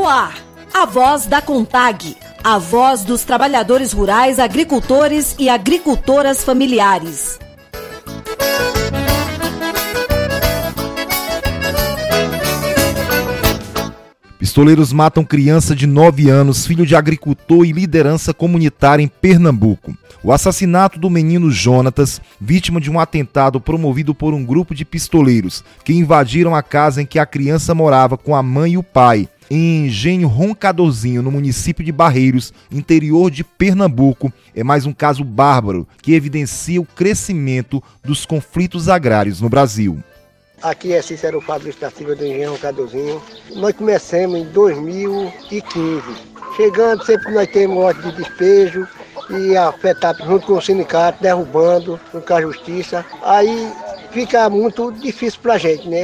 ar, a voz da CONTAG, a voz dos trabalhadores rurais, agricultores e agricultoras familiares. Pistoleiros matam criança de 9 anos, filho de agricultor e liderança comunitária em Pernambuco. O assassinato do menino Jonatas, vítima de um atentado promovido por um grupo de pistoleiros que invadiram a casa em que a criança morava com a mãe e o pai, em Engenho Roncadorzinho, no município de Barreiros, interior de Pernambuco, é mais um caso bárbaro que evidencia o crescimento dos conflitos agrários no Brasil. Aqui é Cícero Fabrício da Silva do Engenho Roncadorzinho. Nós começamos em 2015. Chegando, sempre nós temos ordem de despejo e a FETAP junto com o sindicato, derrubando, junto com a justiça. Aí fica muito difícil pra gente, né?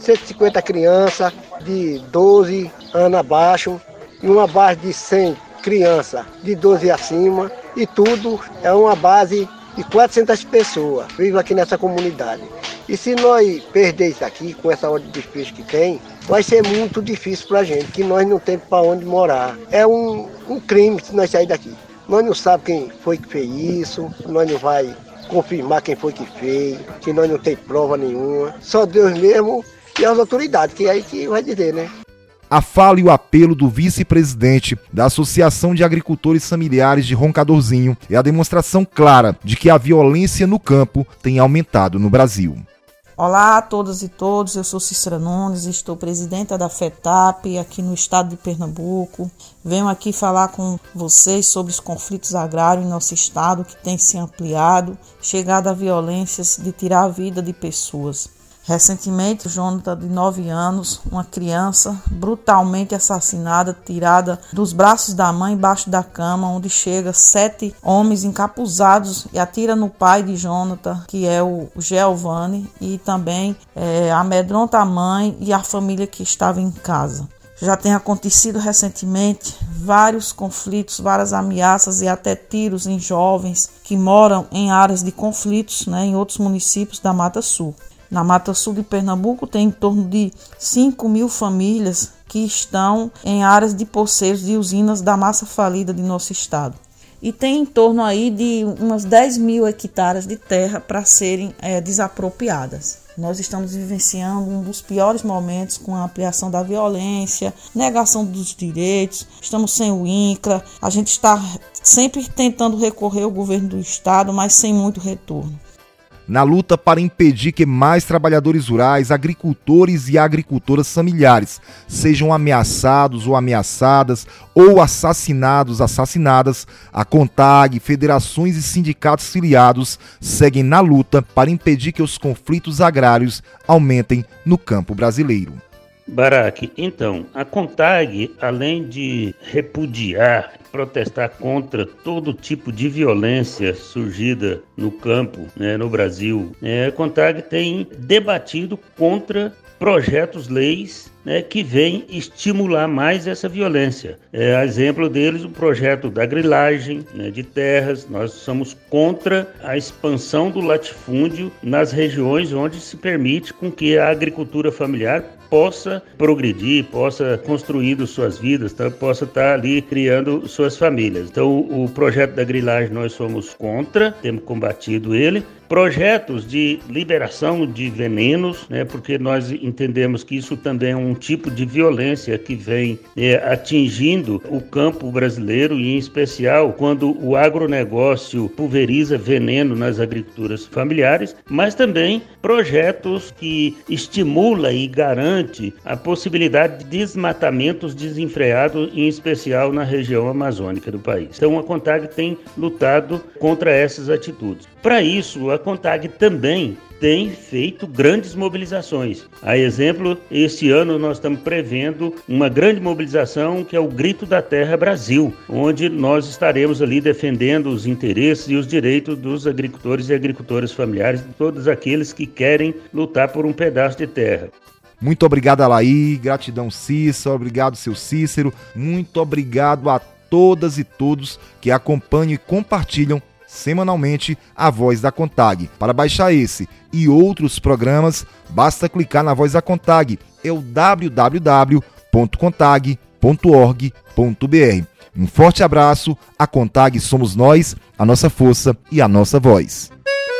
150 crianças de 12 anos abaixo e uma base de 100 crianças de 12 acima. E tudo é uma base de 400 pessoas que vivem aqui nessa comunidade. E se nós perder isso aqui, com essa ordem de despejo que tem, vai ser muito difícil para a gente, que nós não temos para onde morar. É um crime se nós sair daqui. Nós não sabemos quem foi que fez isso, nós não vai confirmar quem foi que fez, que nós não temos prova nenhuma. Só Deus mesmo e as autoridades, que é aí que vai dizer, né? A fala e o apelo do vice-presidente da Associação de Agricultores Familiares de Roncadorzinho é a demonstração clara de que a violência no campo tem aumentado no Brasil. Olá a todas e todos, eu sou Cícera Nunes, estou presidenta da FETAP aqui no estado de Pernambuco. Venho aqui falar com vocês sobre os conflitos agrários em nosso estado que tem se ampliado, chegado a violências de tirar a vida de pessoas. Recentemente, o Jonathan, de 9 anos, uma criança brutalmente assassinada, tirada dos braços da mãe embaixo da cama, onde chega 7 homens encapuzados e atira no pai de Jonathan, que é o Giovanni, e também amedronta a mãe e a família que estava em casa. Já tem acontecido recentemente vários conflitos, várias ameaças e até tiros em jovens que moram em áreas de conflitos, em outros municípios da Mata Sul. Na Mata Sul de Pernambuco tem em torno de 5.000 famílias que estão em áreas de poceiros de usinas da massa falida de nosso estado. E tem em torno aí de umas 10.000 hectares de terra para serem desapropriadas. Nós estamos vivenciando um dos piores momentos com a ampliação da violência, negação dos direitos, estamos sem o INCRA, a gente está sempre tentando recorrer ao governo do estado, mas sem muito retorno. Na luta para impedir que mais trabalhadores rurais, agricultores e agricultoras familiares sejam ameaçados ou ameaçadas ou assassinadas, a CONTAG, federações e sindicatos filiados seguem na luta para impedir que os conflitos agrários aumentem no campo brasileiro. Baraque, então, a CONTAG, além de repudiar, protestar contra todo tipo de violência surgida no campo, no Brasil, a CONTAG tem debatido contra projetos-leis que vêm estimular mais essa violência. A exemplo deles, o projeto da grilagem de terras. Nós somos contra a expansão do latifúndio nas regiões onde se permite com que a agricultura familiar possa progredir, possa construir suas vidas, possa estar ali criando suas famílias. Então, o projeto da grilagem nós somos contra, temos combatido ele. Projetos de liberação de venenos, porque nós entendemos que isso também é um tipo de violência que vem atingindo o campo brasileiro e, em especial, quando o agronegócio pulveriza veneno nas agriculturas familiares, mas também projetos que estimulam e garantem a possibilidade de desmatamentos desenfreados, em especial na região amazônica do país. Então, a CONTAG tem lutado contra essas atitudes. Para isso, a CONTAG também tem feito grandes mobilizações. A exemplo, este ano nós estamos prevendo uma grande mobilização que é o Grito da Terra Brasil, onde nós estaremos ali defendendo os interesses e os direitos dos agricultores e agricultoras familiares, de todos aqueles que querem lutar por um pedaço de terra. Muito obrigado, Alaí, gratidão, Cícero, obrigado, seu Cícero, muito obrigado a todas e todos que acompanham e compartilham semanalmente a Voz da CONTAG. Para baixar esse e outros programas, basta clicar na Voz da CONTAG, é o www.contag.com.br. Um forte abraço, a CONTAG somos nós, a nossa força e a nossa voz.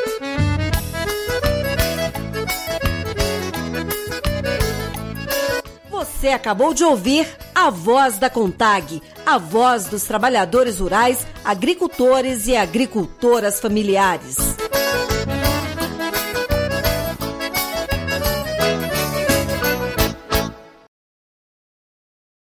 Você acabou de ouvir a voz da CONTAG, a voz dos trabalhadores rurais, agricultores e agricultoras familiares.